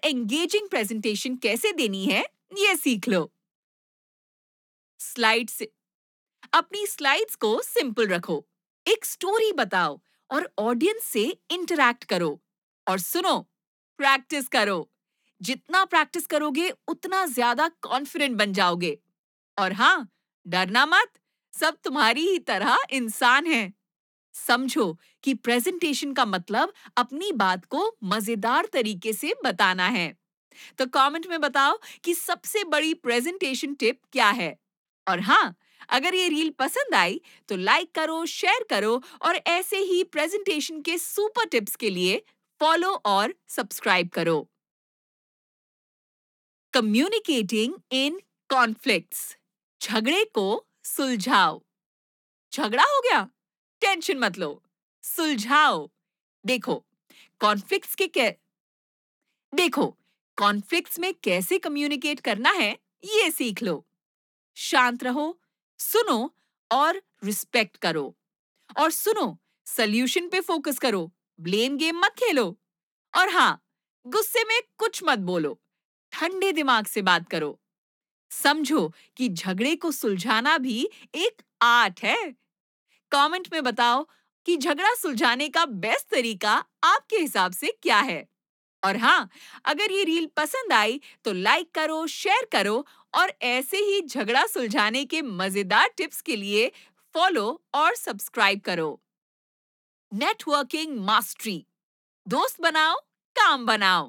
Engaging presentation कैसे देनी है, ये सीख लो। स्लाइड्स अपनी स्लाइड्स को सिंपल रखो, एक स्टोरी बताओ और ऑडियंस से इंटरैक्ट करो। और सुनो, प्रैक्टिस करो। जितना प्रैक्टिस करोगे उतना ज्यादा कॉन्फिडेंट बन जाओगे। और हाँ, डरना मत, सब तुम्हारी ही तरह इंसान हैं। समझो कि प्रेजेंटेशन का मतलब अपनी बात को मजेदार तरीके से बताना है। तो कमेंट में बताओ कि सबसे बड़ी प्रेजेंटेशन टिप क्या है। और हाँ, अगर ये रील पसंद आई तो लाइक करो, शेयर करो और ऐसे ही प्रेजेंटेशन के सुपर टिप्स के लिए फॉलो और सब्सक्राइब करो। कम्युनिकेटिंग इन कॉन्फ्लिक्ट्स, झगड़े को सुलझाओ। झगड़ा हो गया, टेंशन मत लो, सुलझाओ। देखो कॉन्फ्लिक्ट्स के कै देखो कॉन्फ्लिक्ट्स में कैसे कम्युनिकेट करना है, ये सीख लो। शांत रहो, सुनो और रिस्पेक्ट करो। और सुनो, सॉल्यूशन पे फोकस करो, ब्लेम गेम मत खेलो। और हाँ, गुस्से में कुछ मत बोलो, ठंडे दिमाग से बात करो। समझो कि झगड़े को सुलझाना भी एक आर्ट है। कमेंट में बताओ कि झगड़ा सुलझाने का बेस्ट तरीका आपके हिसाब से क्या है। और हाँ, अगर ये रील पसंद आई तो लाइक करो, शेयर करो और ऐसे ही झगड़ा सुलझाने के मजेदार टिप्स के लिए फॉलो और सब्सक्राइब करो। नेटवर्किंग मास्टरी, दोस्त बनाओ, काम बनाओ।